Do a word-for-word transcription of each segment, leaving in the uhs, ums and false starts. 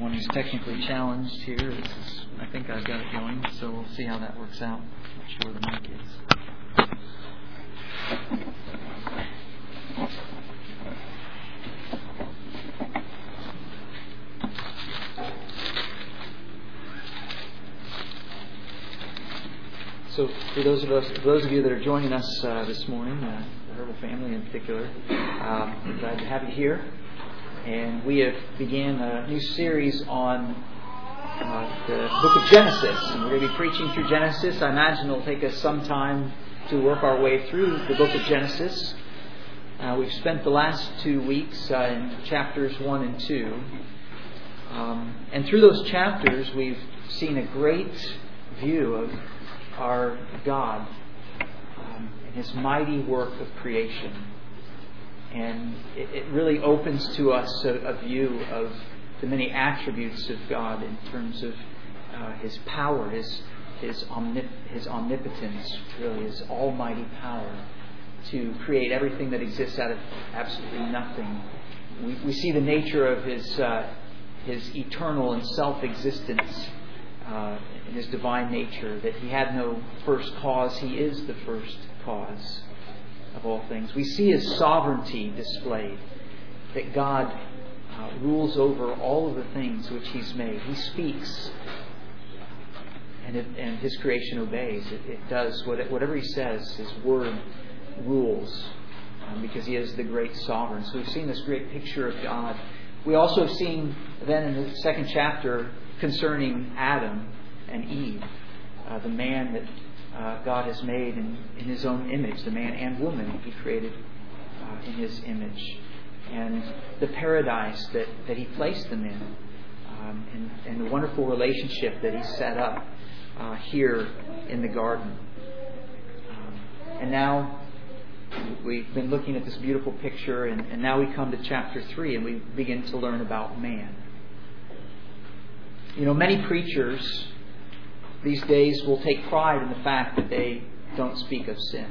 someone who's technically challenged here. This is, I think I've got it going, so we'll see how that works out. Not sure where the mic is. So, for those of us, for those of you that are joining us uh, this morning, uh, the Herbal family in particular, uh, I'm glad to have you here. And we have began a new series on uh, the book of Genesis. And we're going to be preaching through Genesis. I imagine it'll take us some time to work our way through the book of Genesis. Uh, we've spent the last two weeks uh, in chapters one and two. Um, and through those chapters, we've seen a great view of our God um, and His mighty work of creation. And it, it really opens to us a, a view of the many attributes of God in terms of uh, His power, His His, omnip- His omnipotence, really His almighty power to create everything that exists out of absolutely nothing. We, we see the nature of His uh, His eternal and self-existence uh, in His divine nature, that He had no first cause. He is the first cause of all things. We see His sovereignty displayed, that God uh, rules over all of the things which He's made. He speaks, and it, and His creation obeys. It, it does what, whatever He says. His word rules, um, because He is the great sovereign. So we've seen this great picture of God. We also have seen then in the second chapter concerning Adam and Eve, uh, the man that Uh, God has made in, in His own image, the man and woman He created uh, in His image, and the paradise that, that He placed them in, um, and, and the wonderful relationship that He set up uh, here in the garden. Um, and now we've been looking at this beautiful picture, and, and now we come to chapter three, and we begin to learn about man. You know, many preachers these days will take pride in the fact that they don't speak of sin.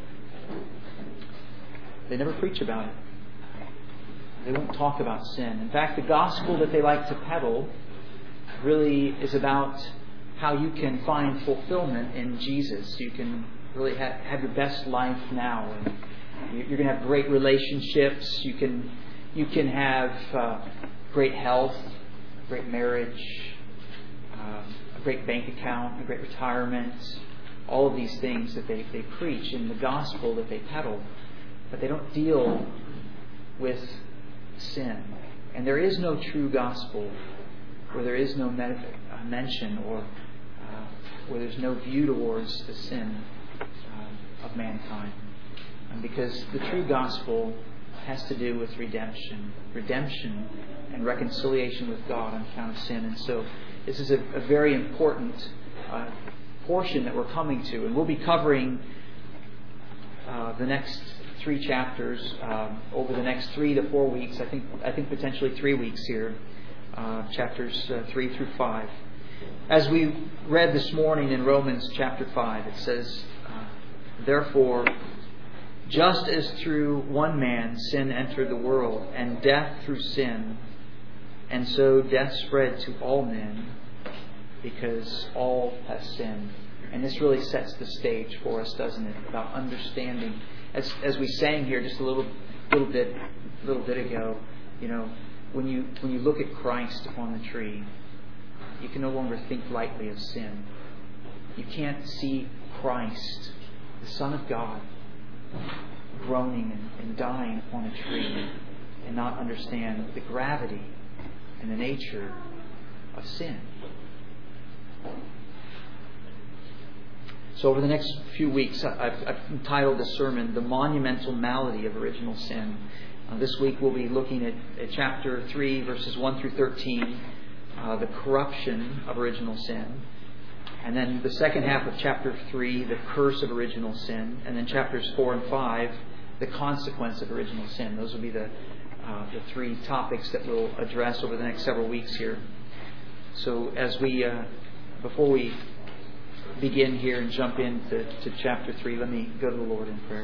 They never preach about it. They won't talk about sin. In fact, the gospel that they like to peddle really is about how you can find fulfillment in Jesus. You can really have, have your best life now, and you're going to have great relationships. You can you can have uh, great health, great marriage, Um, a great bank account, a great retirement, all of these things that they, they preach in the gospel that they peddle. But they don't deal with sin. And there is no true gospel where there is no med- uh, mention or uh, where there's no view towards the sin uh, of mankind. And because the true gospel has to do with redemption. Redemption and reconciliation with God on account of sin. And so this is a, a very important uh, portion that we're coming to. And we'll be covering uh, the next three chapters um, over the next three to four weeks. I think I think potentially three weeks here. Uh, chapters uh, three through five. As we read this morning in Romans chapter five, it says, uh, therefore, just as through one man sin entered the world, and death through sin, and so death spread to all men, because all have sinned. And this really sets the stage for us, doesn't it? About understanding, as as we sang here just a little little bit little bit ago. You know, when you when you look at Christ upon the tree, you can no longer think lightly of sin. You can't see Christ, the Son of God, groaning and, and dying upon a tree, and not understand the gravity and the nature of sin. So over the next few weeks, I've, I've entitled the sermon, The Monumental Malady of Original Sin. Uh, this week we'll be looking at, at chapter three, verses one through thirteen, uh, the corruption of original sin. And then the second half of chapter three, the curse of original sin. And then chapters four and five, the consequence of original sin. Those will be the Uh, the three topics that we'll address over the next several weeks here. So as we, uh, before we begin here and jump into to chapter three, let me go to the Lord in prayer.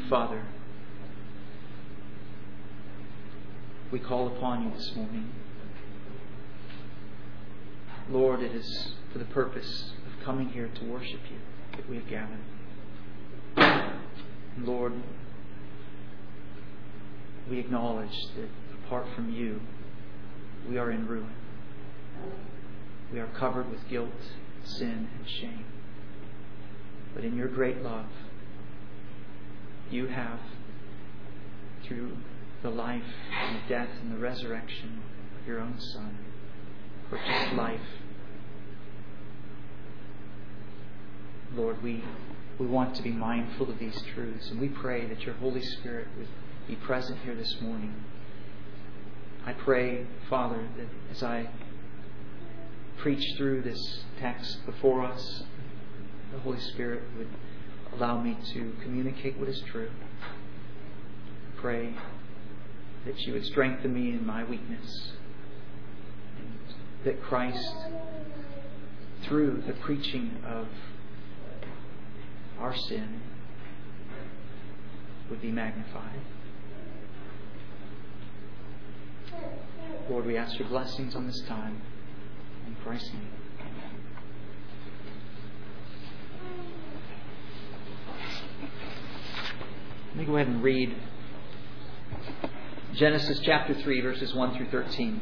Father, we call upon You this morning. Lord, it is for the purpose of coming here to worship You that we have gathered. And Lord, we acknowledge that apart from You, we are in ruin. We are covered with guilt, sin, and shame. But in Your great love, You have, through the life and the death and the resurrection of Your own Son, purchased life. Lord, we, we want to be mindful of these truths, and we pray that Your Holy Spirit would be present here this morning. I pray, Father, that as I preach through this text before us, the Holy Spirit would allow me to communicate what is true. Pray that You would strengthen me in my weakness, and that Christ, through the preaching of our sin, would be magnified. Lord, we ask Your blessings on this time. In Christ's name. Let me go ahead and read Genesis chapter three, verses one through thirteen.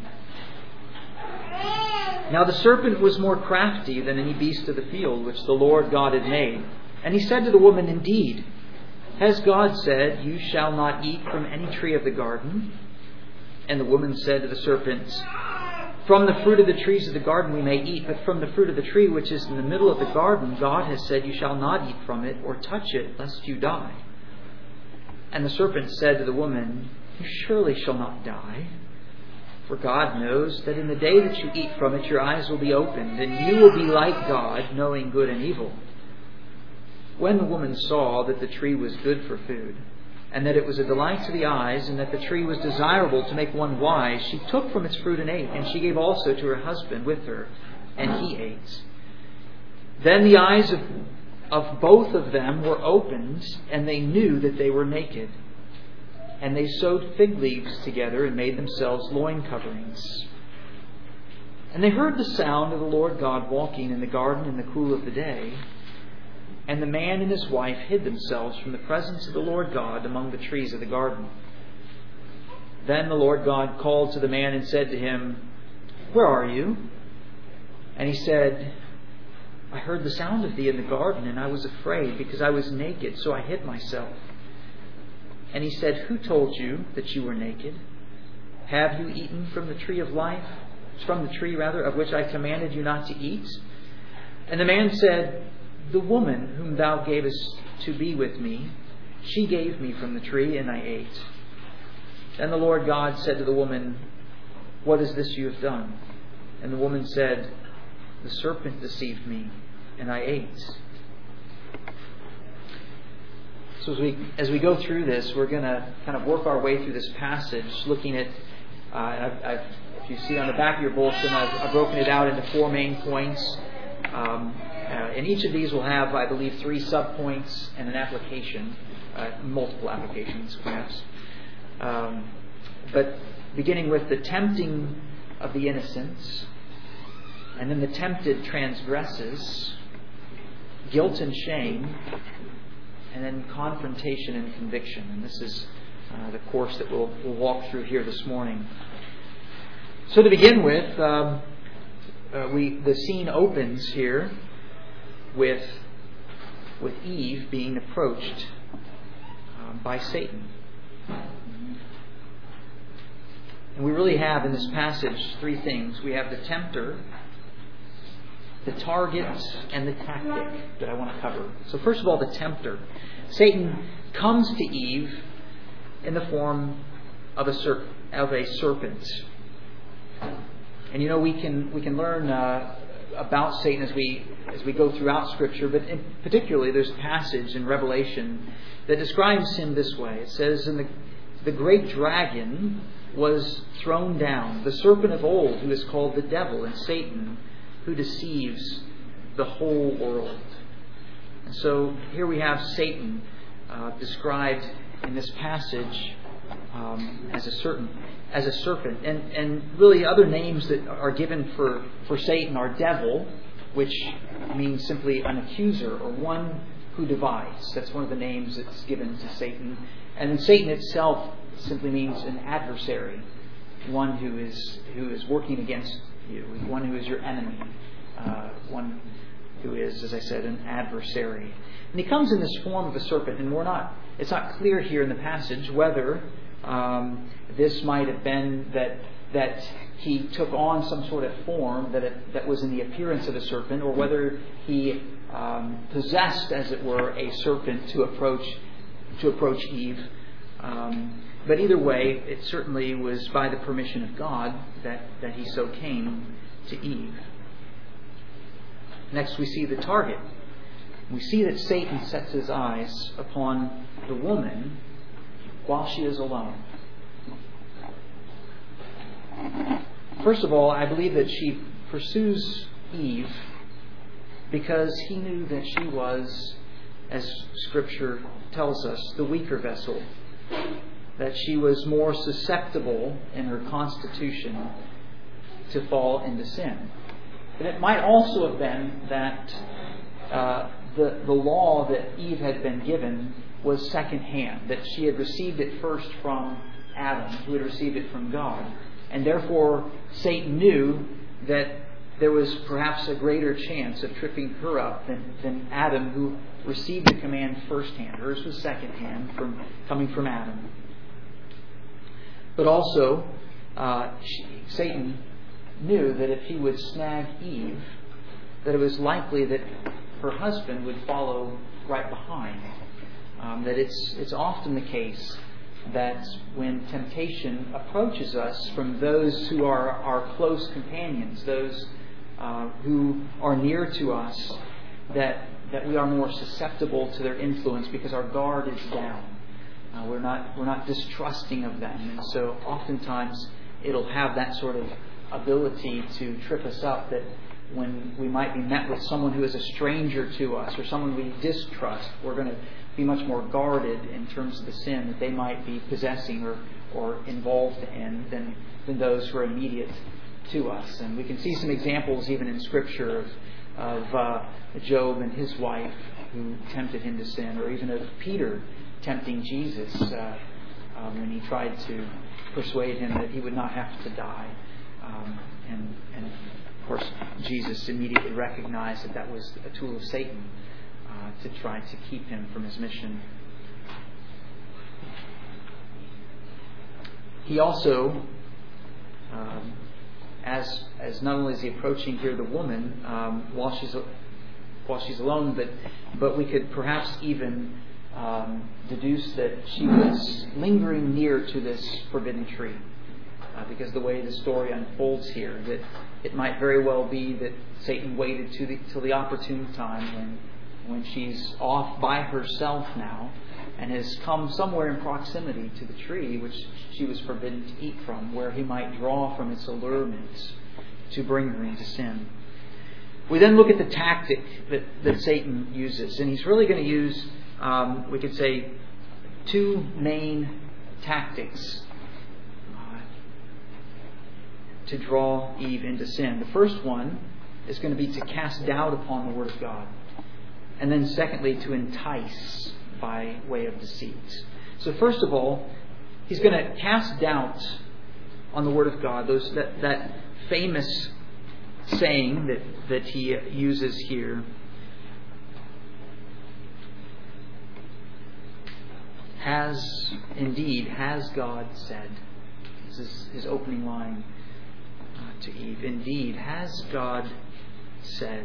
Now the serpent was more crafty than any beast of the field which the Lord God had made. And he said to the woman, Indeed, has God said, You shall not eat from any tree of the garden? And the woman said to the serpent, From the fruit of the trees of the garden we may eat, but from the fruit of the tree which is in the middle of the garden, God has said, You shall not eat from it or touch it, lest you die. And the serpent said to the woman, You surely shall not die. For God knows that in the day that you eat from it, your eyes will be opened, and you will be like God, knowing good and evil. When the woman saw that the tree was good for food, and that it was a delight to the eyes, and that the tree was desirable to make one wise, she took from its fruit and ate, and she gave also to her husband with her, and he ate. Then the eyes of, of both of them were opened, and they knew that they were naked. And they sewed fig leaves together and made themselves loin coverings. And they heard the sound of the Lord God walking in the garden in the cool of the day. And the man and his wife hid themselves from the presence of the Lord God among the trees of the garden. Then the Lord God called to the man and said to him, Where are you? And he said, I heard the sound of thee in the garden, and I was afraid, because I was naked, so I hid myself. And he said, Who told you that you were naked? Have you eaten from the tree of life, from the tree rather, of which I commanded you not to eat? And the man said, The woman whom thou gavest to be with me, she gave me from the tree, and I ate. Then the Lord God said to the woman, What is this you have done? And the woman said, The serpent deceived me, and I ate. So as we as we go through this, we're going to kind of work our way through this passage, looking at, uh, I've, I've, if you see on the back of your bulletin, I've, I've broken it out into four main points. Um, uh, and each of these will have, I believe, three subpoints and an application, uh, multiple applications perhaps. Um, but beginning with the tempting of the innocent, and then the tempted transgresses, guilt and shame, and then confrontation and conviction. And this is uh, the course that we'll, we'll walk through here this morning. So to begin with, um, uh, we the scene opens here with with Eve being approached um, by Satan. And we really have in this passage three things. We have the tempter, the target, and the tactic that I want to cover. So first of all, the tempter. Satan comes to Eve in the form of a serp- of a serpent. And you know, we can we can learn uh, about Satan as we as we go throughout Scripture, but in particularly there's a passage in Revelation that describes him this way. It says, "And the the great dragon was thrown down, the serpent of old, who is called the devil and Satan, who deceives the whole world." And so here we have Satan uh, described in this passage um, as a certain as a serpent, and and really other names that are given for for Satan are devil, which means simply an accuser or one who divides. That's one of the names that's given to Satan. And then Satan itself simply means an adversary, one who is who is working against you, one who is your enemy, uh, one who is, as I said, an adversary. And he comes in this form of a serpent, and we're not. It's not clear here in the passage whether um, this might have been that that he took on some sort of form that it, that was in the appearance of a serpent, or whether he um, possessed, as it were, a serpent to approach to approach Eve. Um, but either way, it certainly was by the permission of God that, that he so came to Eve. Next, we see the target. We see that Satan sets his eyes upon the woman while she is alone. First of all, I believe that she pursues Eve because he knew that she was, as Scripture tells us, the weaker vessel, that she was more susceptible in her constitution to fall into sin. But it might also have been that uh, the, the law that Eve had been given was secondhand, that she had received it first from Adam, who had received it from God. And therefore, Satan knew that there was perhaps a greater chance of tripping her up than, than Adam, who received the command firsthand. Hers was secondhand, from coming from Adam. But also, uh, she, Satan knew that if he would snag Eve, that it was likely that her husband would follow right behind. Um, that it's it's often the case that when temptation approaches us from those who are our close companions, those uh, who are near to us, that that we are more susceptible to their influence because our guard is down. Uh, we're not we're not distrusting of them, and so oftentimes it'll have that sort of ability to trip us up. That when we might be met with someone who is a stranger to us or someone we distrust, we're going to be much more guarded in terms of the sin that they might be possessing or, or involved in than, than those who are immediate to us. And we can see some examples even in Scripture of, of uh, Job and his wife who tempted him to sin, or even of Peter tempting Jesus uh, um, when he tried to persuade him that he would not have to die. Um, and, and of course, Jesus immediately recognized that that was a tool of Satan uh, to try to keep him from his mission. He also, um, as as not only is he approaching here the woman um, while she's while she's alone, but but we could perhaps even um, deduce that she was lingering near to this forbidden tree. Uh, because the way the story unfolds here, that it might very well be that Satan waited to the, till the opportune time when when she's off by herself now and has come somewhere in proximity to the tree which she was forbidden to eat from, where he might draw from its allurements to bring her into sin. We then look at the tactic that, that Satan uses, and he's really going to use, um, we could say, two main tactics to draw Eve into sin. The first one is going to be to cast doubt upon the Word of God. And then secondly, to entice by way of deceit. So first of all, he's going to cast doubt on the Word of God. Those that, that famous saying that, that he uses here. Has, indeed, has God said. This is his opening line to Eve. Indeed, has God said?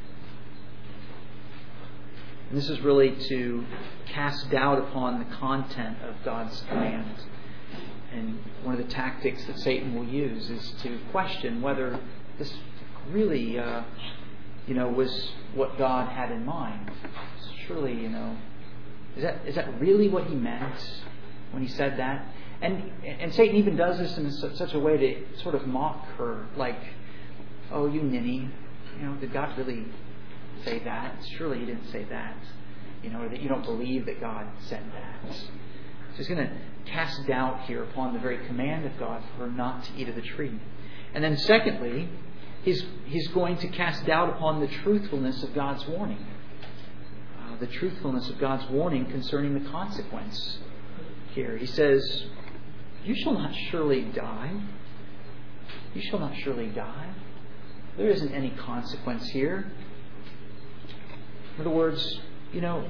And this is really to cast doubt upon the content of God's command. And one of the tactics that Satan will use is to question whether this really, uh, you know, was what God had in mind. Surely, you know, is that is that really what He meant when He said that? And and Satan even does this in such a way to sort of mock her, like, "Oh, you ninny, you know, did God really say that? Surely He didn't say that." you know, or that you don't believe that God said that. So he's going to cast doubt here upon the very command of God for her not to eat of the tree. And then secondly, he's, he's going to cast doubt upon the truthfulness of God's warning. Uh, the truthfulness of God's warning concerning the consequence here. He says, "You shall not surely die. You shall not surely die." There isn't any consequence here. In other words, you know,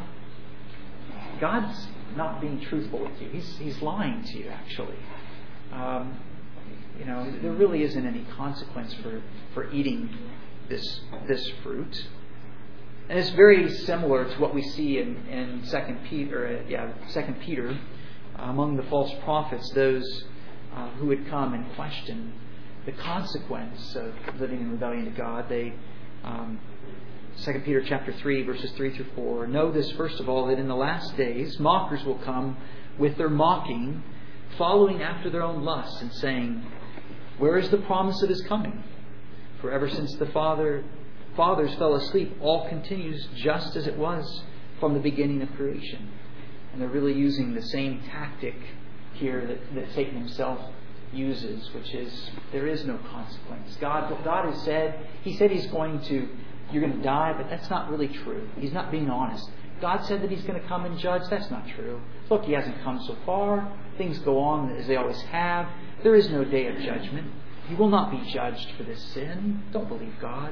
God's not being truthful with you. He's He's lying to you, actually. Um, you know, there really isn't any consequence for, for eating this this fruit. And it's very similar to what we see in, in Second Peter. Uh, yeah, Second Peter, uh, among the false prophets, those uh, who would come and question the consequence of living in rebellion to God. They, um, Second Peter chapter three, verses three through four. "Know this, first of all, that in the last days mockers will come with their mocking, following after their own lusts, and saying, 'Where is the promise of His coming? For ever since the father, fathers fell asleep, all continues just as it was from the beginning of creation.'" And they're really using the same tactic here that, that Satan himself uses, which is there is no consequence. God, God has said, He said He's going to, you're going to die, but that's not really true. He's not being honest. God said that He's going to come and judge. That's not true. Look, He hasn't come so far. Things go on as they always have. There is no day of judgment. You will not be judged for this sin. Don't believe God.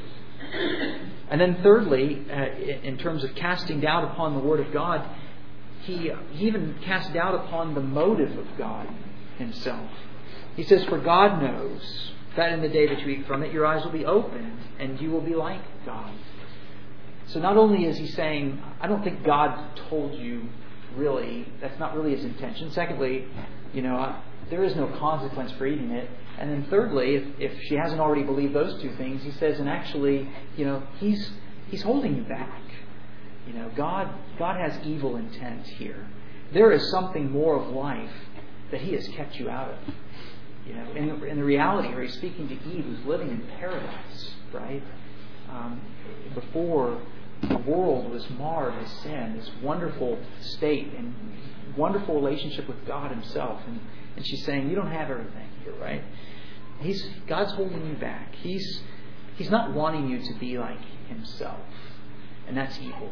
And then thirdly, uh, in terms of casting doubt upon the Word of God, he, he even casts doubt upon the motive of God Himself. He says, "For God knows that in the day that you eat from it, your eyes will be opened, and you will be like God." So not only is He saying, I don't think God told you really, that's not really His intention. Secondly, you know, there is no consequence for eating it. And then thirdly, if, if she hasn't already believed those two things, He says, and actually, you know, He's He's holding you back. You know, God God has evil intent here. There is something more of life that He has kept you out of. You know, in the, in the reality where He's speaking to Eve, who's living in paradise, right? Um, before the world was marred with sin, this wonderful state and wonderful relationship with God Himself, and, and she's saying, you don't have everything here, right? He's God's holding you back. He's He's not wanting you to be like Himself, and that's evil.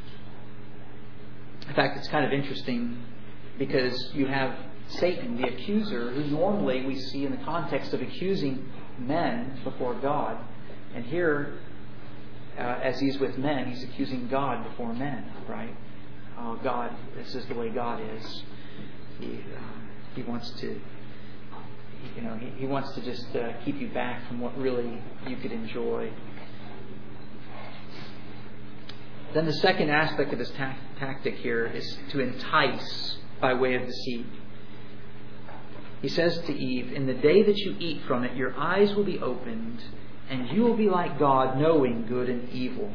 In fact, it's kind of interesting because you have Satan, the accuser, who normally we see in the context of accusing men before God. And here, uh, as he's with men, he's accusing God before men, right? Oh, God, this is the way God is. He, uh, he wants to, you know, he, he wants to just uh, keep you back from what really you could enjoy. Then the second aspect of his ta- tactic here is to entice by way of deceit. He says to Eve, "In the day that you eat from it, your eyes will be opened, and you will be like God, knowing good and evil."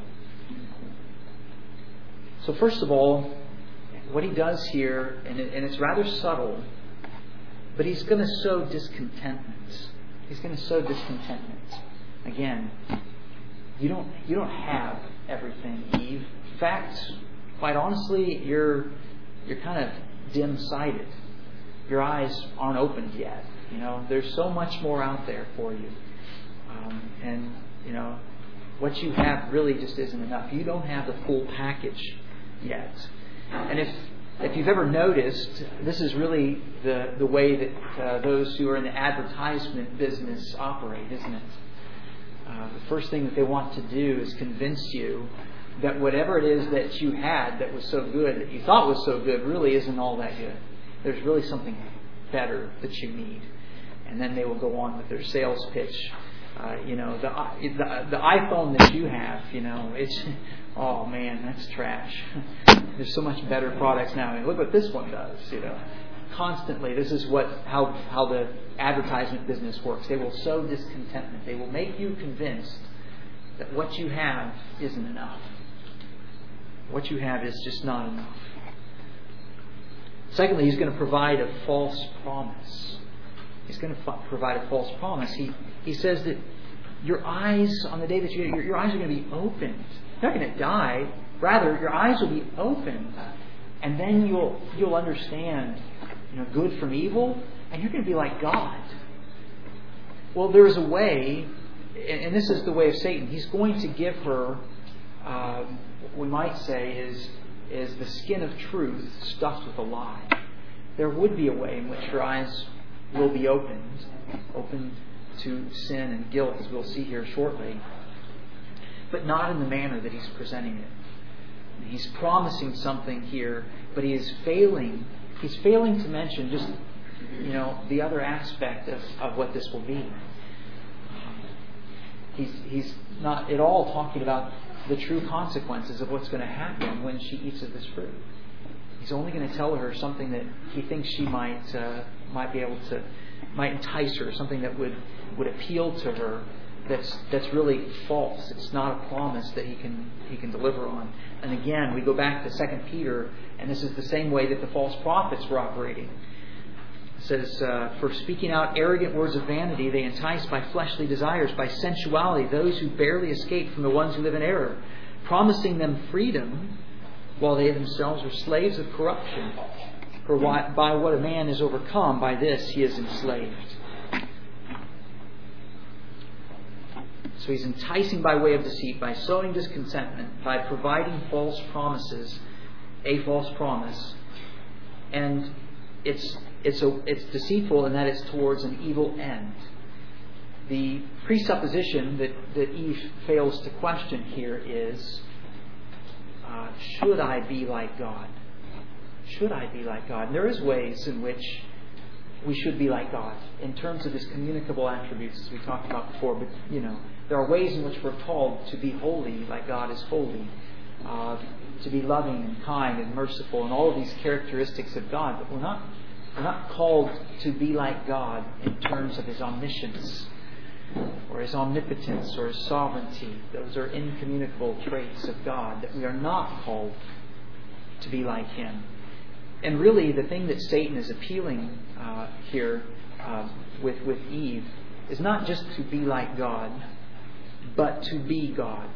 So first of all, what he does here, and, it, and it's rather subtle, but he's going to sow discontentment. He's going to sow discontentment. Again, you don't you don't have everything, Eve. In fact, quite honestly, you're you're kind of dim-sighted. Your eyes aren't opened yet. You know, there's so much more out there for you. Um, and, you know, what you have really just isn't enough. You don't have the full package yet. And if if you've ever noticed, this is really the, the way that uh, those who are in the advertisement business operate, isn't it? Uh, the first thing that they want to do is convince you that whatever it is that you had that was so good, that you thought was so good, really isn't all that good. There's really something better that you need. And then they will go on with their sales pitch. Uh, you know, the, the the iPhone that you have, you know, it's, oh man, that's trash. There's so much better products now. I mean, look what this one does, you know. Constantly, this is what how how the advertisement business works. They will sow discontentment. They will make you convinced that what you have isn't enough. What you have is just not enough. Secondly, he's going to provide a false promise. He's going to f- provide a false promise. He he says that your eyes, on the day that you your, your eyes are going to be opened. You're not going to die. Rather, your eyes will be opened. And then you'll you'll understand, you know, good from evil, and you're going to be like God. Well, there is a way, and this is the way of Satan. He's going to give her, uh, what we might say is, is the skin of truth stuffed with a lie. There would be a way in which her eyes will be opened, opened to sin and guilt, as we'll see here shortly, but not in the manner that he's presenting it. He's promising something here, but he is failing. He's failing to mention just, you know, the other aspect of, of what this will be. He's he's not at all talking about the true consequences of what's going to happen when she eats of this fruit. He's only going to tell her something that he thinks she might uh, might be able to might entice her, something that would, would appeal to her. That's that's really false. It's not a promise that he can he can deliver on. And again, we go back to Second Peter, and this is the same way that the false prophets were operating. It says, uh, "For speaking out arrogant words of vanity, they entice by fleshly desires, by sensuality, those who barely escape from the ones who live in error, promising them freedom, while they themselves are slaves of corruption. For by what a man is overcome, by this he is enslaved." So he's enticing by way of deceit, by sowing discontentment, by providing false promises, a false promise, and it's it's a, it's deceitful in that it's towards an evil end. The presupposition that, that Eve fails to question here is, uh, should I be like God? Should I be like God? And there is ways in which we should be like God in terms of His communicable attributes, as we talked about before. But you know, there are ways in which we're called to be holy, like God is holy, uh, to be loving and kind and merciful, and all of these characteristics of God. But we're not we're not called to be like God in terms of His omniscience, or His omnipotence, or His sovereignty. Those are incommunicable traits of God that we are not called to be like Him. And really, the thing that Satan is appealing uh, here uh, with with Eve is not just to be like God, but to be God.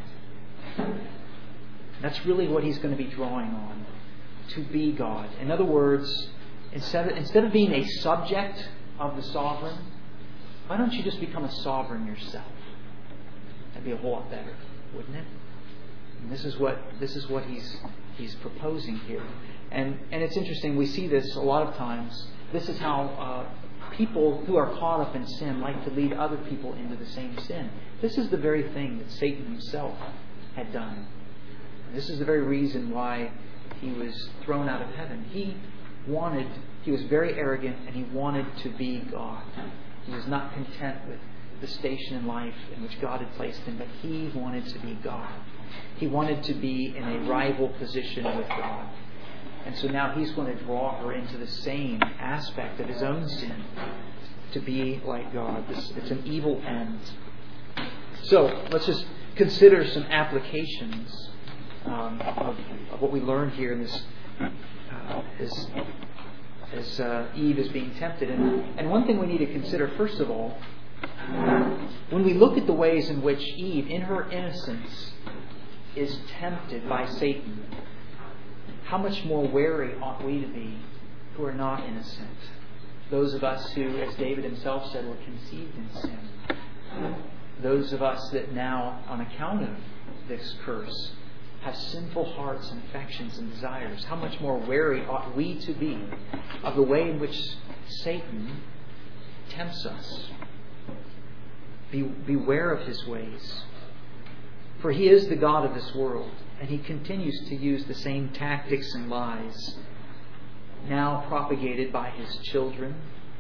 That's really what he's going to be drawing on. To be God. In other words, instead of, instead of being a subject of the sovereign, why don't you just become a sovereign yourself? That'd be a whole lot better, wouldn't it? And this is what this is what he's he's proposing here. And and it's interesting, we see this a lot of times. This is how uh, people who are caught up in sin like to lead other people into the same sin. This is the very thing that Satan himself had done. And this is the very reason why he was thrown out of heaven. He wanted, he was very arrogant, and he wanted to be God. He was not content with the station in life in which God had placed him, but he wanted to be God. He wanted to be in a rival position with God. And so now he's going to draw her into the same aspect of his own sin, to be like God. This, it's an evil end. So let's just consider some applications um, of, of what we learned here in this uh, as, as uh, Eve is being tempted. And, and one thing we need to consider, first of all, when we look at the ways in which Eve, in her innocence, is tempted by Satan, how much more wary ought we to be who are not innocent? Those of us who, as David himself said, were conceived in sin. Those of us that now, on account of this curse, have sinful hearts and affections and desires. How much more wary ought we to be of the way in which Satan tempts us? Be, beware of his ways. For he is the God of this world, and he continues to use the same tactics and lies, now propagated by his children,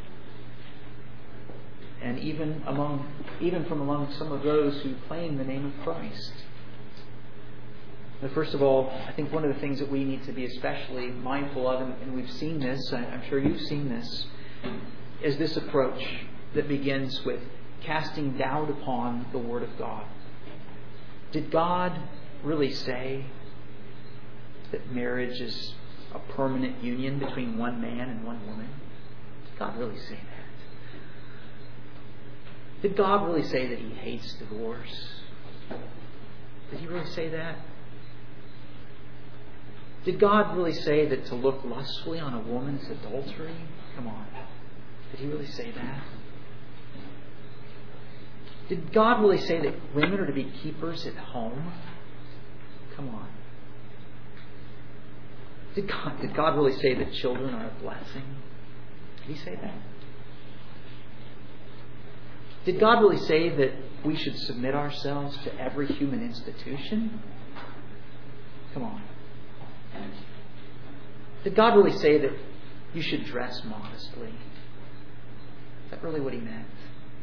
and even among, even from among some of those who claim the name of Christ. But first of all, I think one of the things that we need to be especially mindful of, and we've seen this, I'm sure you've seen this, is this approach that begins with casting doubt upon the Word of God. Did God really say that marriage is a permanent union between one man and one woman? Did God really say Did God really say that He hates divorce? Did He really say that? Did God really say that to look lustfully on a woman is adultery? Come on. Did He really say that? Did God really say that women are to be keepers at home? Come on. Did God, did God really say that children are a blessing? Did He say that? Did God really say that we should submit ourselves to every human institution? Come on. Did God really say that you should dress modestly? Is that really what He meant?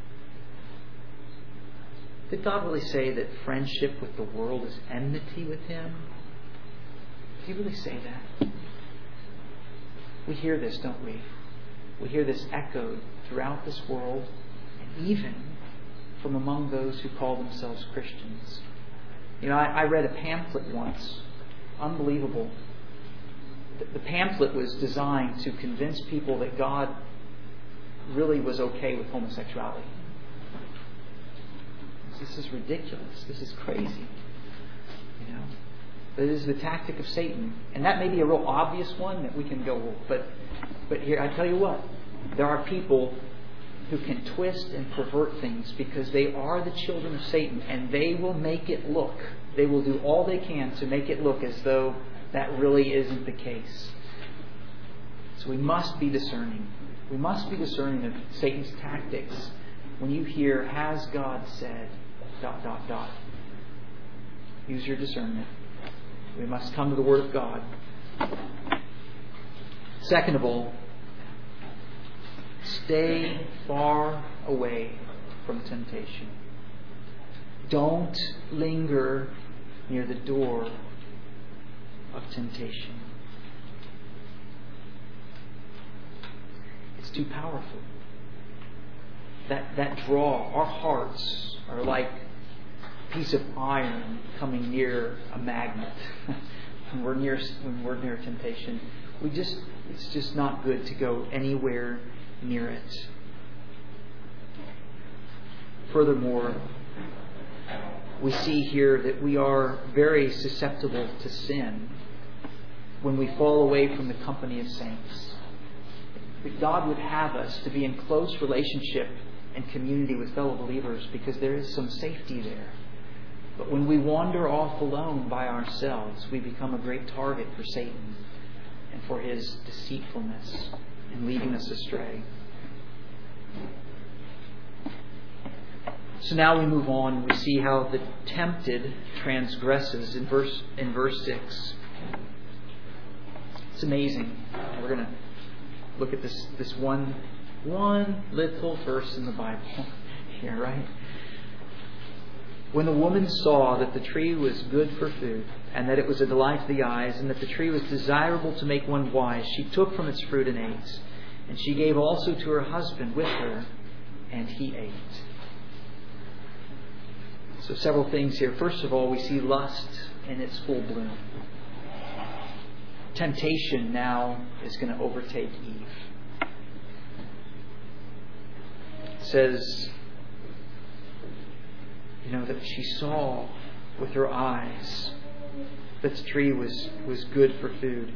Did God really say that friendship with the world is enmity with Him? Did He really say that? We hear this, don't we? We hear this echoed throughout this world, and even from among those who call themselves Christians. You know, I, I read a pamphlet once. Unbelievable. The, the pamphlet was designed to convince people that God really was okay with homosexuality. This is ridiculous. This is crazy. You know, but it is the tactic of Satan, and that may be a real obvious one that we can go. But, but here I tell you what, there are people who can twist and pervert things because they are the children of Satan, and they will make it look. They will do all they can to make it look as though that really isn't the case. So we must be discerning. We must be discerning of Satan's tactics. When you hear, has God said, dot, dot, dot. Use your discernment. We must come to the Word of God. Second of all, stay far away from temptation. Don't linger near the door of temptation. It's too powerful. That that draw, our hearts are like a piece of iron coming near a magnet. when we're near when we're near temptation, we just it's just not good to go anywhere near it. Furthermore, we see here that we are very susceptible to sin when we fall away from the company of saints. That God would have us to be in close relationship and community with fellow believers because there is some safety there. But when we wander off alone by ourselves, we become a great target for Satan and for his deceitfulness in leading us astray. So now we move on and we see how the tempted transgresses in verse in verse six. It's amazing. We're going to look at this this one one little verse in the Bible here, right? When the woman saw that the tree was good for food, and that it was a delight to the eyes, and that the tree was desirable to make one wise, she took from its fruit and ate. And she gave also to her husband with her, and he ate. So several things here. First of all, we see lust in its full bloom. Temptation now is going to overtake Eve. It says, you know, that she saw with her eyes that the tree was, was good for food.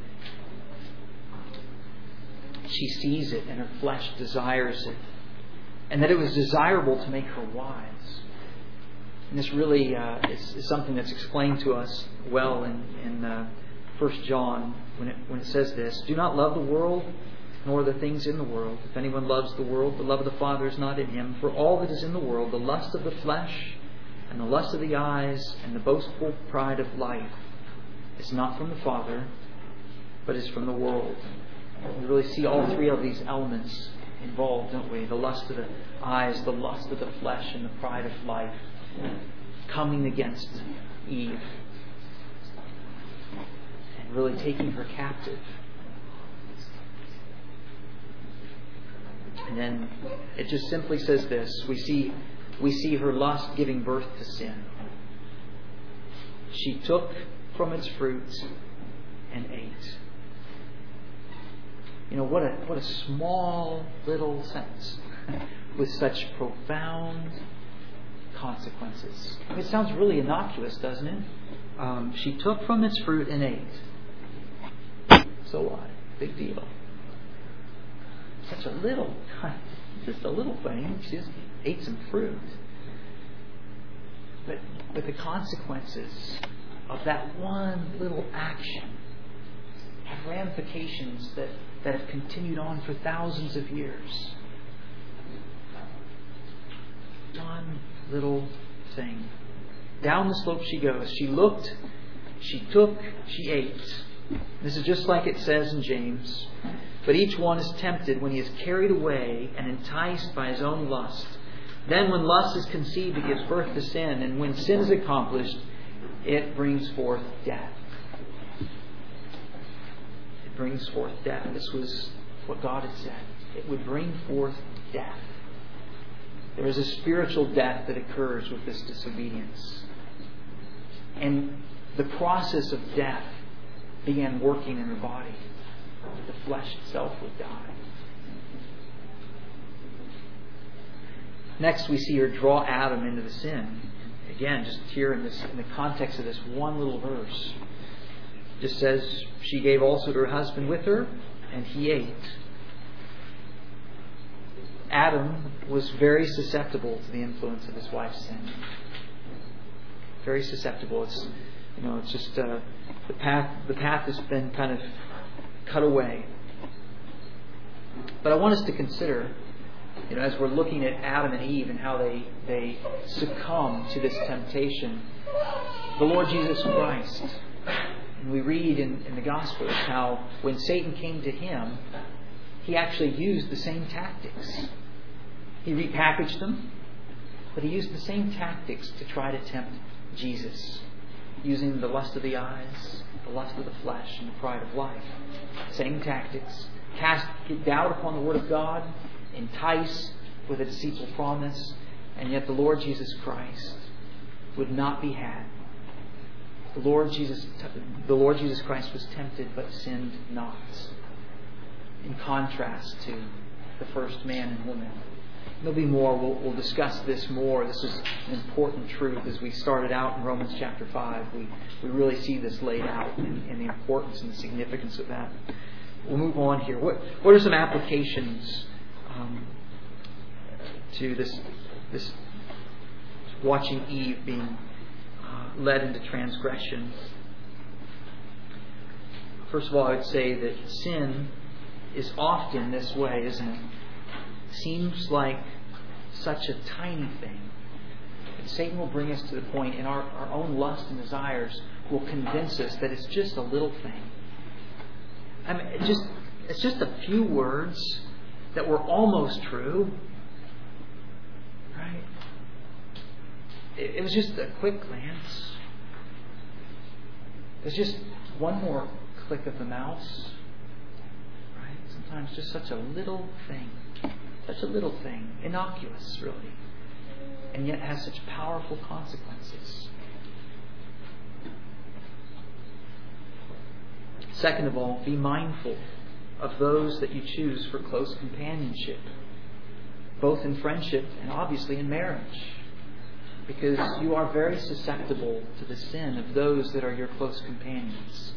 She sees it and her flesh desires it. And that it was desirable to make her wise. And this really uh, is, is something that's explained to us well in, in uh, First John when it, when it says this. Do not love the world, nor the things in the world. If anyone loves the world, the love of the Father is not in him. For all that is in the world, the lust of the flesh, and the lust of the eyes, and the boastful pride of life, is not from the Father, but is from the world. We really see all three of these elements involved, don't we? The lust of the eyes, the lust of the flesh, and the pride of life coming against Eve and really taking her captive. And then it just simply says this. We see we see her lust giving birth to sin. She took from its fruits and ate. You know, what a what a small little sentence. with such profound consequences. It sounds really innocuous, doesn't it? Um, she took from its fruit and ate. So what? Big deal. Such a little, just a little thing. She just ate some fruit. But, but the consequences of that one little action have ramifications that, that have continued on for thousands of years. One little thing. Down the slope she goes. She looked, she took, she ate. This is just like it says in James. But each one is tempted when he is carried away and enticed by his own lust. Then when lust is conceived, it gives birth to sin. And when sin is accomplished, it brings forth death. It brings forth death. This was what God had said. It would bring forth death. There is a spiritual death that occurs with this disobedience. And the process of death began working in her body. The flesh itself would die. Next, we see her draw Adam into the sin. Again, just here in this, in the context of this one little verse, it just says she gave also to her husband with her, and he ate. Adam was very susceptible to the influence of his wife's sin. Very susceptible. It's, you know, it's just uh, the path. The path has been kind of cut away. But I want us to consider, you know, as we're looking at Adam and Eve and how they they succumb to this temptation, the Lord Jesus Christ. And we read in, in the Gospels how when Satan came to him, he actually used the same tactics. He repackaged them, but he used the same tactics to try to tempt Jesus, using the lust of the eyes, the lust of the flesh, and the pride of life. Same tactics. Cast doubt upon the Word of God, entice with a deceitful promise, and yet the Lord Jesus Christ would not be had. The Lord Jesus, the Lord Jesus Christ was tempted but sinned not. In contrast to the first man and woman. There'll be more. We'll, we'll discuss this more. This is an important truth. As we started out in Romans chapter five, we, we really see this laid out in, in the importance and the significance of that. We'll move on here. What, what are some applications um, to this, this watching Eve being uh, led into transgression? First of all, I would say that sin is often this way, isn't it? Seems like such a tiny thing. And Satan will bring us to the point in our, our own lust and desires will convince us that it's just a little thing. I mean, it just it's just a few words that were almost true. Right? It, it was just a quick glance. It was just one more click of the mouse. Right? Sometimes just such a little thing. Such a little thing, innocuous really, and yet has such powerful consequences. Second of all, be mindful of those that you choose for close companionship, both in friendship and obviously in marriage, because you are very susceptible to the sin of those that are your close companions.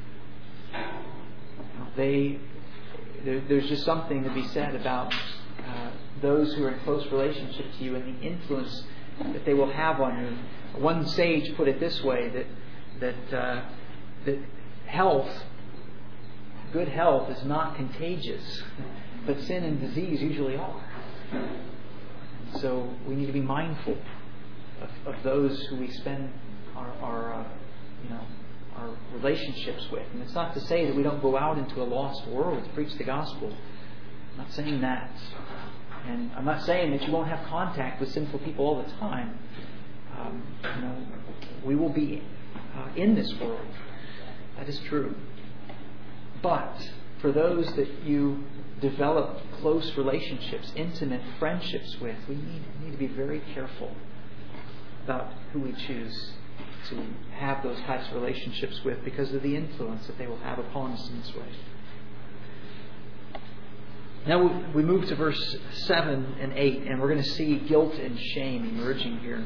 They, there, there's just something to be said about Uh, those who are in close relationship to you and the influence that they will have on you. One sage put it this way, that that uh, that health, good health, is not contagious, but sin and disease usually are. So we need to be mindful of, of those who we spend our, our uh, you know our relationships with. And it's not to say that we don't go out into a lost world to preach the gospel. I'm not saying that. And I'm not saying that you won't have contact with sinful people all the time. Um, you know, we will be uh, in this world. That is true. But for those that you develop close relationships, intimate friendships with, we need, need to be very careful about who we choose to have those types of relationships with, because of the influence that they will have upon us in this way. Now we move to verse seven and eight, and we're going to see guilt and shame emerging here.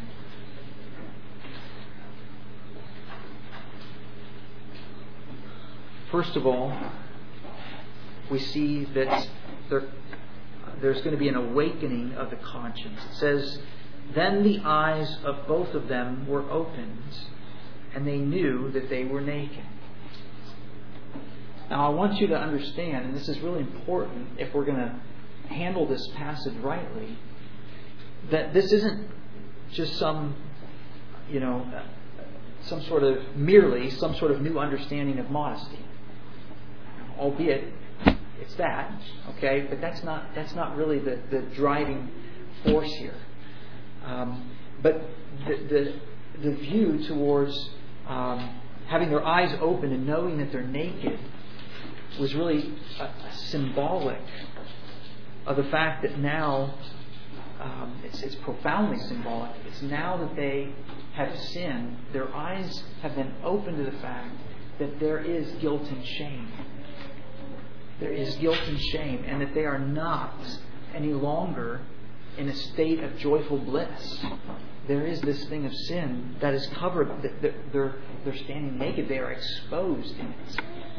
First of all, we see that there, there's going to be an awakening of the conscience. It says, "Then the eyes of both of them were opened, and they knew that they were naked." Now, I want you to understand, and this is really important if we're going to handle this passage rightly, that this isn't just some, you know, some sort of merely some sort of new understanding of modesty. Albeit it's that, okay, but that's not that's not really the, the driving force here. Um, but the, the the view towards um, having their eyes open and knowing that they're naked was really a, a symbolic of the fact that now um, it's, it's profoundly symbolic. It's now that they have sinned, their eyes have been opened to the fact that there is guilt and shame. There is guilt and shame, and that they are not any longer in a state of joyful bliss. There is this thing of sin that is covered. They're, they're standing naked. They are exposed in it.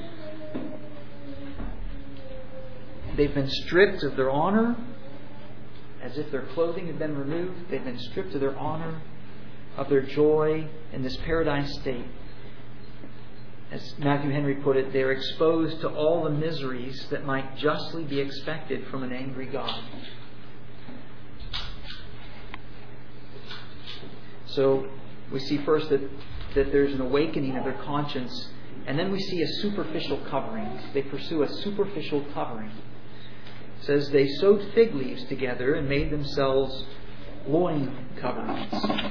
They've been stripped of their honor, as if their clothing had been removed. They've been stripped of their honor, of their joy in this paradise state. As Matthew Henry put it, they are exposed to all the miseries that might justly be expected from an angry God. So we see first that, that there's an awakening of their conscience, and then we see a superficial covering. They pursue a superficial covering. It says they sewed fig leaves together and made themselves loin coverings.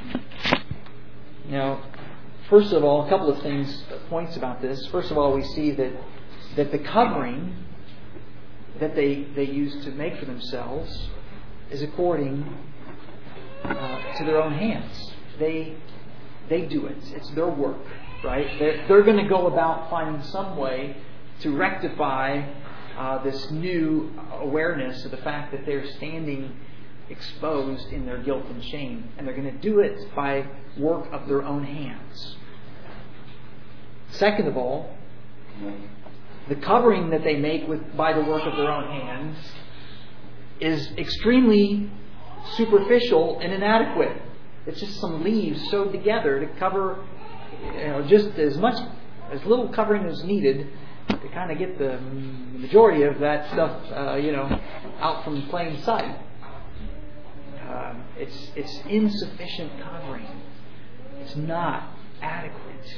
Now, first of all, a couple of things, points about this. First of all, we see that that the covering that they, they use to make for themselves is according uh, to their own hands. They they do it. It's their work, right? They're, they're going to go about finding some way to rectify uh, this new awareness of the fact that they're standing exposed in their guilt and shame. And they're going to do it by work of their own hands. Second of all, the covering that they make with by the work of their own hands is extremely superficial and inadequate. It's just some leaves sewed together to cover, you know, just as much, as little covering as needed to kind of get the majority of that stuff, uh, you know, out from plain sight. Uh, it's it's insufficient covering. It's not adequate.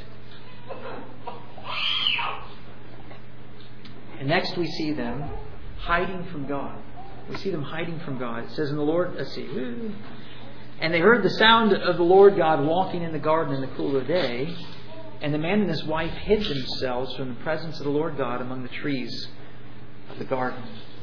And next we see them hiding from God. We see them hiding from God. It says in the Lord, let's see. And they heard the sound of the Lord God walking in the garden in the cool of the day. And the man and his wife hid themselves from the presence of the Lord God among the trees of the garden.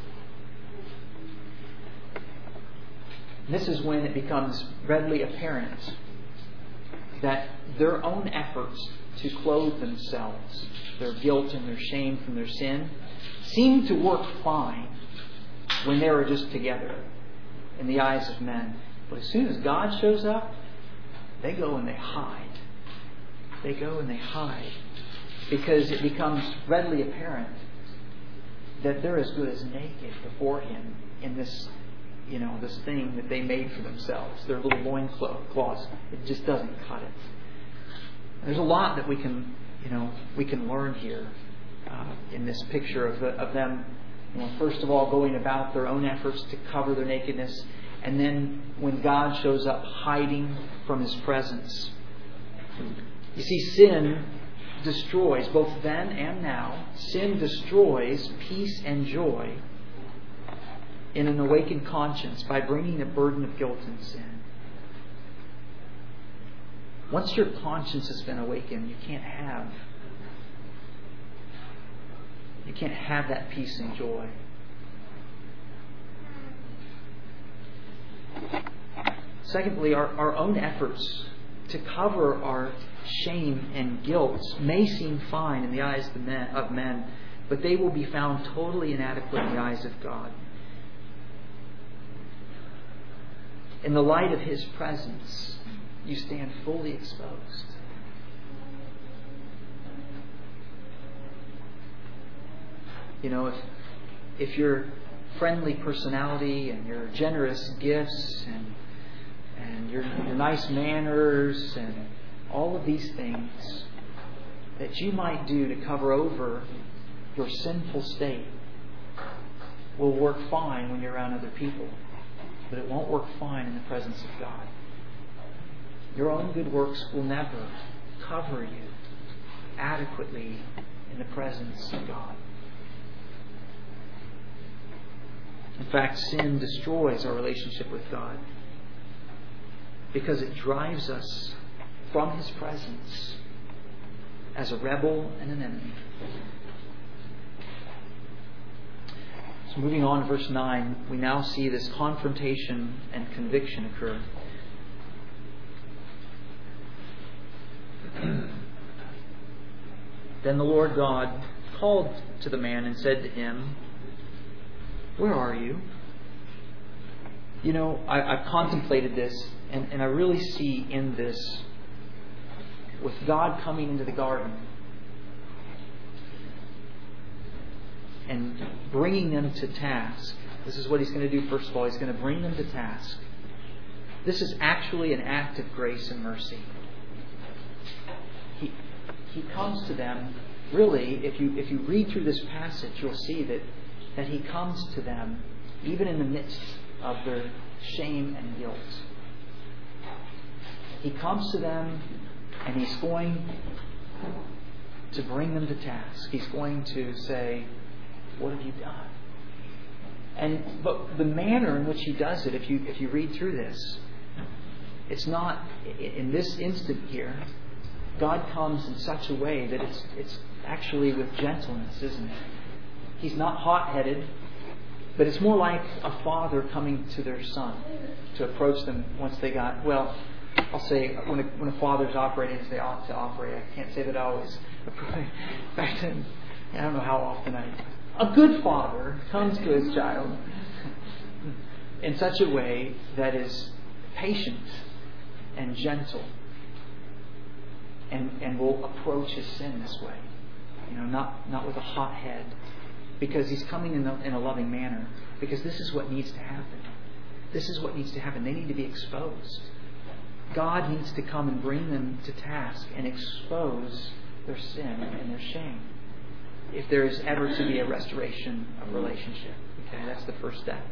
And this is when it becomes readily apparent that their own efforts to clothe themselves, their guilt and their shame from their sin, seem to work fine when they were just together in the eyes of men. But as soon as God shows up, they go and they hide. They go and they hide. Because it becomes readily apparent that they're as good as naked before Him in this, you know, this thing that they made for themselves, their little loincloths. It just doesn't cut it. There's a lot that we can, you know, we can learn here uh, in this picture of, the, of them, you know, first of all, going about their own efforts to cover their nakedness, and then when God shows up, hiding from His presence. You see, sin destroys, both then and now, sin destroys peace and joy in an awakened conscience by bringing a burden of guilt and sin. Once your conscience has been awakened, you can't have you can't have that peace and joy. Secondly, our, our own efforts to cover our shame and guilt may seem fine in the eyes of men, of men, but they will be found totally inadequate in the eyes of God. In the light of His presence, you stand fully exposed. You know, if if your friendly personality and your generous gifts and and your, your nice manners and all of these things that you might do to cover over your sinful state will work fine when you're around other people, but it won't work fine in the presence of God. Your own good works will never cover you adequately in the presence of God. In fact, sin destroys our relationship with God because it drives us from His presence as a rebel and an enemy. So moving on to verse nine, we now see this confrontation and conviction occur. Then the Lord God called to the man and said to him, "Where are you?" You know, I, I've contemplated this, and, and I really see in this, with God coming into the garden and bringing them to task. This is what He's going to do first of all. He's going to bring them to task. This is actually an act of grace and mercy. He, he comes to them, really, if you if you read through this passage, you'll see that, that He comes to them even in the midst of their shame and guilt. He comes to them and He's going to bring them to task. He's going to say, "What have you done?" And but the manner in which He does it, if you if you read through this, it's not in this instant here. God comes in such a way that it's it's actually with gentleness, isn't it? He's not hot-headed, but it's more like a father coming to their son to approach them once they got, well, I'll say when a, when a father's operating as they ought to operate. I can't say that I always. Back then, I don't know how often I. A good father comes to his child in such a way that is patient and gentle, and and will approach his sin this way. You know, not not with a hot head, because he's coming in a, in a loving manner. Because this is what needs to happen. This is what needs to happen. They need to be exposed. God needs to come and bring them to task and expose their sin and their shame, if there is ever to be a restoration of relationship. Okay, that's the first step.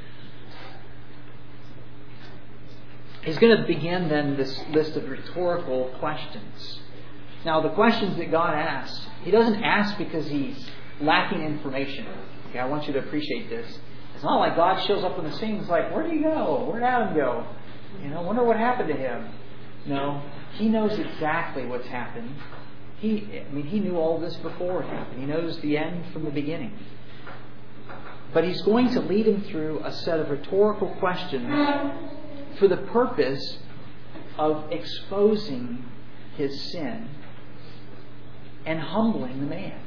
He's going to begin then this list of rhetorical questions. Now, the questions that God asks, He doesn't ask because He's lacking information. Okay, I want you to appreciate this. It's not like God shows up on the scene and is like, "Where did he go? Where did Adam go? You know, wonder what happened to him." No, He knows exactly what's happened. He, I mean, He knew all this before it happened. He knows the end from the beginning. But He's going to lead him through a set of rhetorical questions for the purpose of exposing his sin and humbling the man.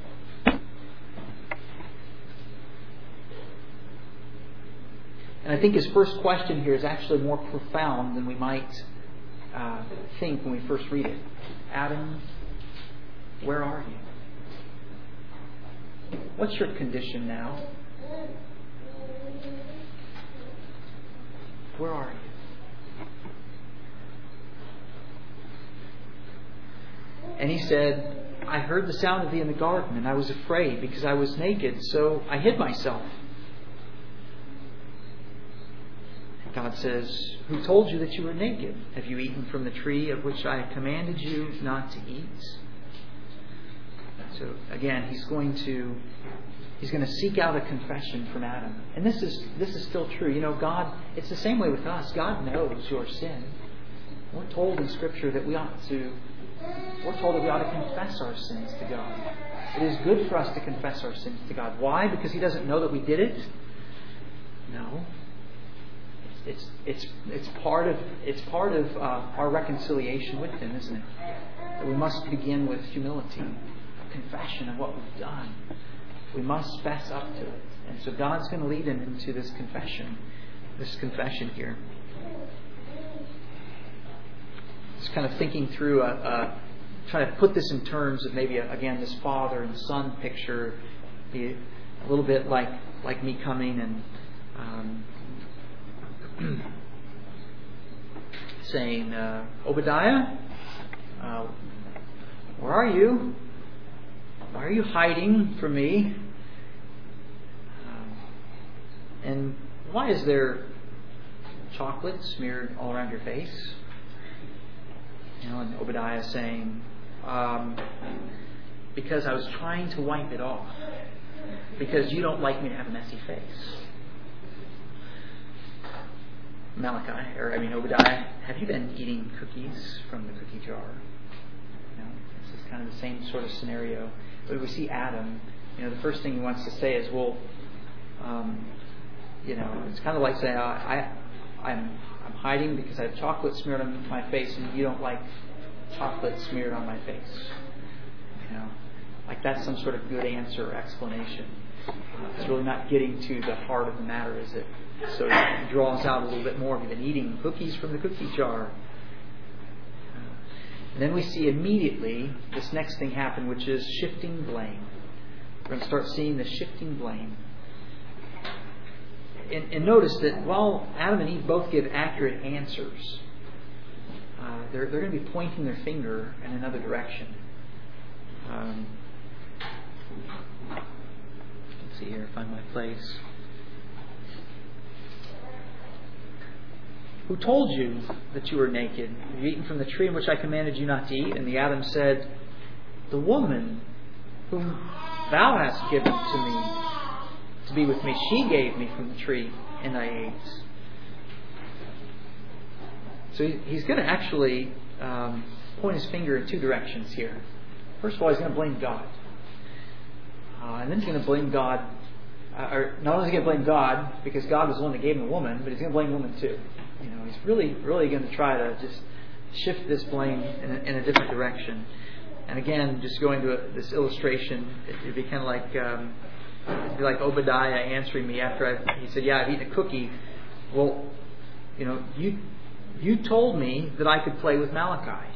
And I think his first question here is actually more profound than we might uh, think when we first read it. Adam, where are you? What's your condition now? Where are you? And he said, "I heard the sound of thee in the garden, and I was afraid because I was naked, so I hid myself." God says, "Who told you that you were naked? Have you eaten from the tree of which I commanded you not to eat?" So again, he's going to he's going to seek out a confession from Adam. And this is this is still true. You know, God, it's the same way with us. God knows your sin. We're told in Scripture that we ought to we're told that we ought to confess our sins to God. It is good for us to confess our sins to God. Why? Because He doesn't know that we did it? No. It's it's it's part of it's part of uh, our reconciliation with Him, isn't it? That we must begin with humility, confession of what we've done. We must fess up to it, and so God's going to lead him into this confession, this confession here. just kind of thinking through a, a trying to put this in terms of maybe a, again this father and son picture, be a little bit like like me coming and um, saying, uh, Obadiah, uh, where are you? Why are you hiding from me? Um, and why is there chocolate smeared all around your face? You know, and Obadiah saying, um, because I was trying to wipe it off. Because you don't like me to have a messy face. Malachi, or I mean Obadiah, have you been eating cookies from the cookie jar? You know, this is kind of the same sort of scenario. But we see Adam, you know, the first thing he wants to say is, well, um, you know, it's kind of like saying, I, I, I'm, I'm hiding because I have chocolate smeared on my face, and you don't like chocolate smeared on my face. You know, like that's some sort of good answer or explanation. Uh, it's really not getting to the heart of the matter, is it? So it draws out a little bit more. Have you been eating cookies from the cookie jar? And then we see immediately this next thing happen, which is shifting blame. We're going to start seeing the shifting blame. And, and notice that while Adam and Eve both give accurate answers, uh, they're, they're going to be pointing their finger in another direction. Um, let's see here, find my place. Who told you that you were naked? Have you eaten from the tree in which I commanded you not to eat? And the Adam said, the woman whom thou hast given to me to be with me, she gave me from the tree, and I ate. So he's going to actually um, point his finger in two directions here. First of all, he's going to blame God. Uh, and then he's going to blame God. Uh, or not only is he going to blame God, because God was the one that gave him the woman, but he's going to blame the woman too. You know, he's really, really going to try to just shift this blame in a, in a different direction. And again, just going to a, this illustration, it would be kind of like um, it'd be like Obadiah answering me after I, he said, "Yeah, I've eaten a cookie." Well, you know, you you told me that I could play with Malachi,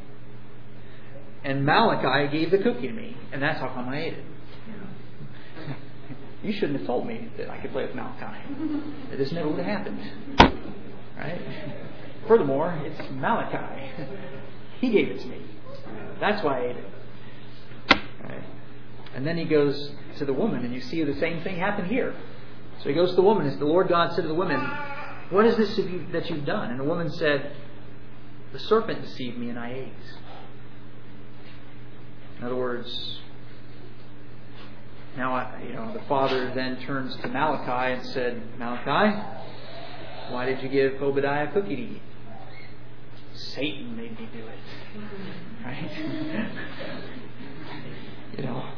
and Malachi gave the cookie to me, and that's how come I ate it. You know, you shouldn't have told me that I could play with Malachi. This never would have happened. Right? Furthermore, it's Malachi. He gave it to me. That's why I ate it. Right? And then he goes to the woman, and you see the same thing happen here. So he goes to the woman, as the Lord God said to the woman, "What is this you, that you've done?" And the woman said, "The serpent deceived me, and I ate." In other words, now I, you know the father then turns to Malachi and said, "Malachi, why did you give Obadiah a cookie to eat?" "Satan made me do it." Right? You know.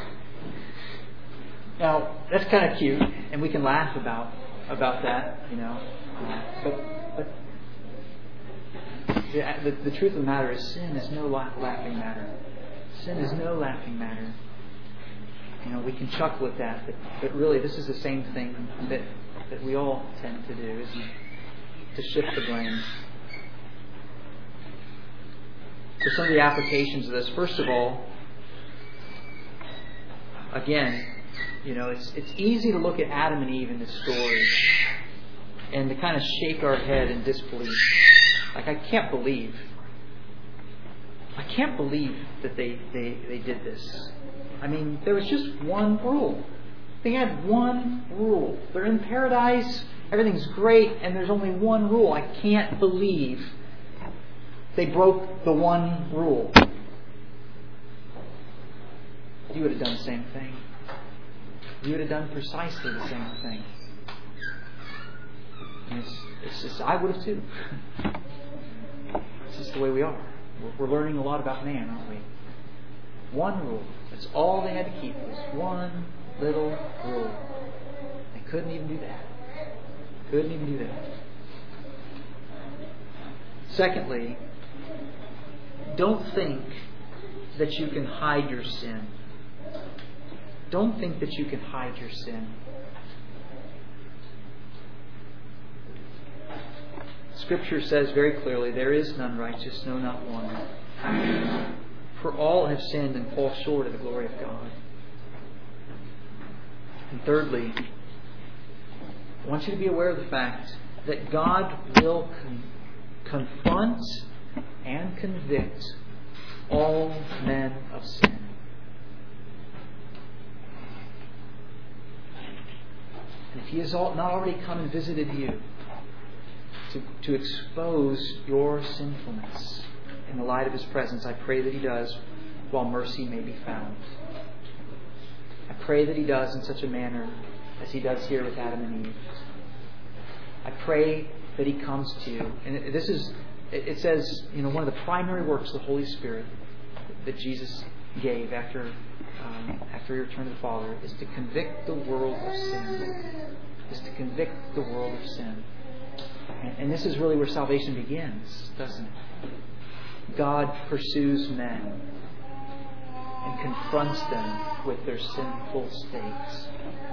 Now that's kind of cute, and we can laugh about about that. You know, uh, but but the, the the truth of the matter is, sin is no laughing matter. Sin is no laughing matter. You know, we can chuckle at that, but, but really, this is the same thing that. that we all tend to do, isn't it? To shift the blame. So some of the applications of this, first of all, again, you know, it's it's easy to look at Adam and Eve in this story and to kind of shake our head in disbelief. Like, I can't believe, I can't believe that they, they, they did this. I mean, there was just one rule. They had one rule. They're in paradise, everything's great, and there's only one rule. I can't believe they broke the one rule. You would have done the same thing. You would have done precisely the same thing. And it's, it's just, I would have too. It's just the way we are. We're, we're learning a lot about man, aren't we? One rule. That's all they had to keep, was one little rule. They couldn't even do that. Couldn't even do that. Secondly, don't think that you can hide your sin. Don't think that you can hide your sin. Scripture says very clearly, there is none righteous, no, not one. For all have sinned and fall short of the glory of God. And thirdly, I want you to be aware of the fact that God will con- confront and convict all men of sin. And if He has not already come and visited you to, to expose your sinfulness in the light of His presence, I pray that He does while mercy may be found. I pray that He does in such a manner as He does here with Adam and Eve. I pray that He comes to you. And this is, it says, you know, one of the primary works of the Holy Spirit that Jesus gave after um, after He returned to the Father is to convict the world of sin. Is to convict the world of sin. And, and this is really where salvation begins, doesn't it? God pursues men and confronts them with their sinful states.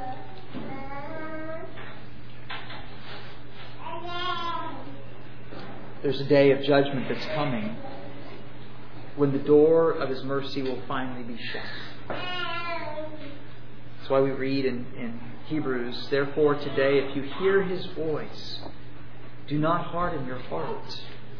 There's a day of judgment that's coming when the door of His mercy will finally be shut. That's why we read in, in Hebrews, therefore today if you hear His voice, do not harden your heart.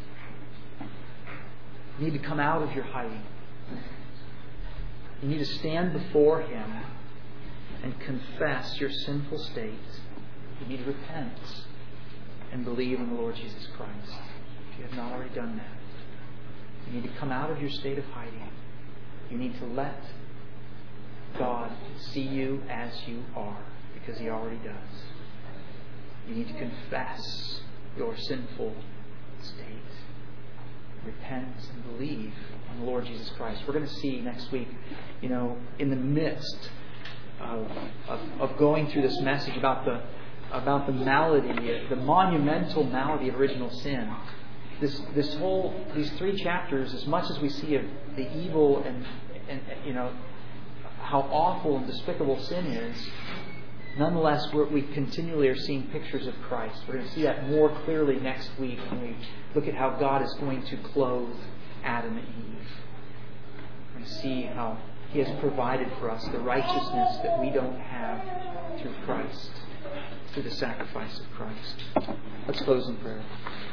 You need to come out of your hiding. You need to stand before Him and confess your sinful state. You need to repent and believe in the Lord Jesus Christ. If you have not already done that, you need to come out of your state of hiding. You need to let God see you as you are, because He already does. You need to confess your sinful state. Repent and believe on the Lord Jesus Christ. We're going to see next week, you know, in the midst of, of, of going through this message about the about the malady, the monumental malady of original sin. This this whole these three chapters, as much as we see of the evil and and you know how awful and despicable sin is, nonetheless we're, we continually are seeing pictures of Christ. We're going to see that more clearly next week when we look at how God is going to clothe Adam and Eve. We're going to see how He has provided for us the righteousness that we don't have through Christ, through the sacrifice of Christ. Let's close in prayer.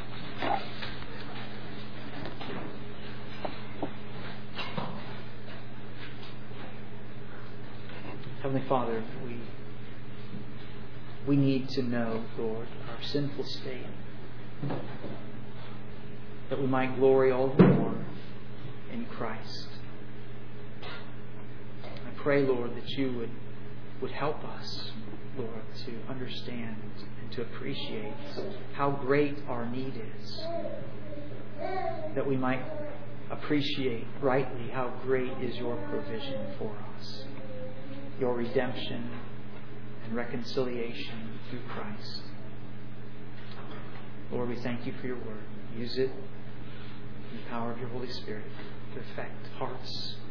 Heavenly Father, we we need to know, Lord, our sinful state, that we might glory all the more in Christ. I pray, Lord, that You would, would help us, Lord, to understand and to appreciate how great our need is, that we might appreciate rightly how great is Your provision for us, Your redemption and reconciliation through Christ. Lord, we thank You for Your word. Use it in the power of Your Holy Spirit to affect hearts